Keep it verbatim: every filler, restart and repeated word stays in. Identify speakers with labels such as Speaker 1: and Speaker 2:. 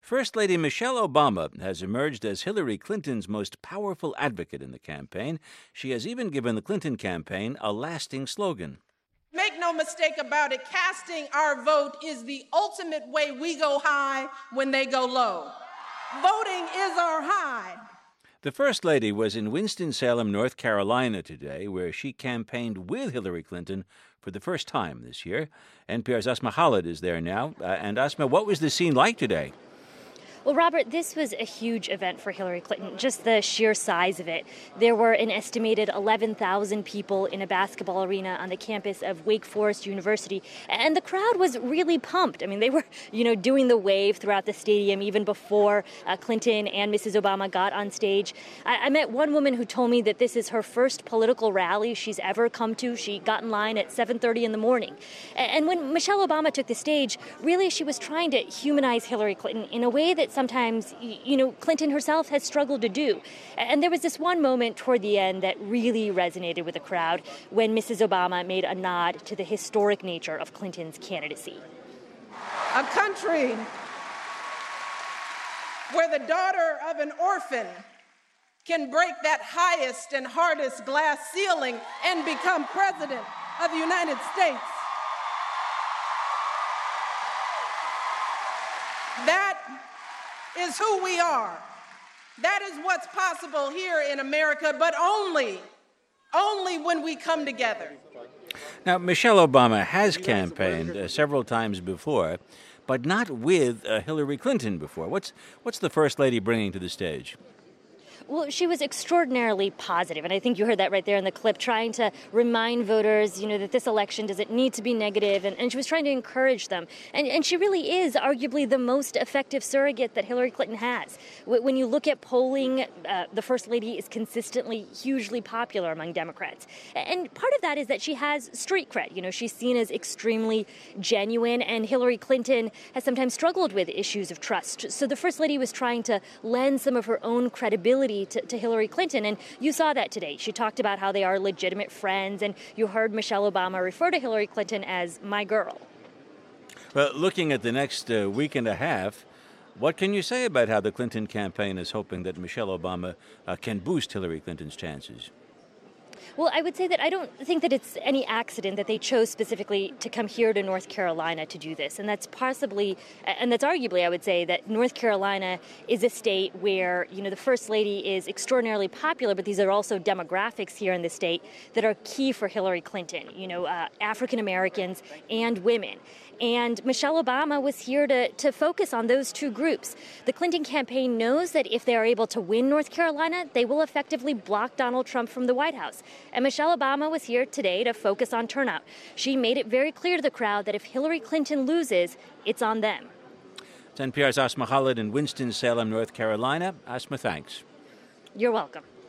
Speaker 1: First Lady Michelle Obama has emerged as Hillary Clinton's most powerful advocate in the campaign. She has even given the Clinton campaign a lasting slogan.
Speaker 2: Make no mistake about it, casting our vote is the ultimate way we go high when they go low. Voting is our high.
Speaker 1: The First Lady was in Winston-Salem, North Carolina today, where she campaigned with Hillary Clinton for the first time this year. N P R's Asma Khalid is there now. Uh, and Asma, what was the scene like today?
Speaker 3: Well, Robert, this was a huge event for Hillary Clinton, just the sheer size of it. There were an estimated eleven thousand people in a basketball arena on the campus of Wake Forest University, and the crowd was really pumped. I mean, they were, you know, doing the wave throughout the stadium even before uh, Clinton and Missus Obama got on stage. I-, I met one woman who told me that this is her first political rally she's ever come to. She got in line at seven thirty in the morning. And when Michelle Obama took the stage, really she was trying to humanize Hillary Clinton in a way that sometimes, you know, Clinton herself has struggled to do. And there was this one moment toward the end that really resonated with the crowd when Missus Obama made a nod to the historic nature of Clinton's candidacy.
Speaker 2: A country where the daughter of an orphan can break that highest and hardest glass ceiling and become president of the United States. That is who we are. That is what's possible here in America, but only, only when we come together.
Speaker 1: Now, Michelle Obama has campaigned uh, several times before, but not with uh, Hillary Clinton before. What's what's the First Lady bringing to the stage?
Speaker 3: Well, she was extraordinarily positive, and I think you heard that right there in the clip, trying to remind voters, you know, that this election doesn't need to be negative, and, and she was trying to encourage them. And, and she really is arguably the most effective surrogate that Hillary Clinton has. When you look at polling, uh, the First Lady is consistently hugely popular among Democrats. And part of that is that she has street cred. You know, she's seen as extremely genuine, and Hillary Clinton has sometimes struggled with issues of trust. So the First Lady was trying to lend some of her own credibility To, to Hillary Clinton, and you saw that today. She talked about how they are legitimate friends, and you heard Michelle Obama refer to Hillary Clinton as my girl.
Speaker 1: Well, looking at the next uh, week and a half, what can you say about how the Clinton campaign is hoping that Michelle Obama uh, can boost Hillary Clinton's chances?
Speaker 3: Well, I would say that I don't think that it's any accident that they chose specifically to come here to North Carolina to do this. And that's possibly, and that's arguably, I would say, that North Carolina is a state where, you know, the First Lady is extraordinarily popular, but these are also demographics here in the state that are key for Hillary Clinton, you know, uh, African Americans and women. And Michelle Obama was here to, to focus on those two groups. The Clinton campaign knows that if they are able to win North Carolina, they will effectively block Donald Trump from the White House. And Michelle Obama was here today to focus on turnout. She made it very clear to the crowd that if Hillary Clinton loses, it's on them.
Speaker 1: It's N P R's Asma Khalid in Winston-Salem, North Carolina. Asma, thanks.
Speaker 3: You're welcome.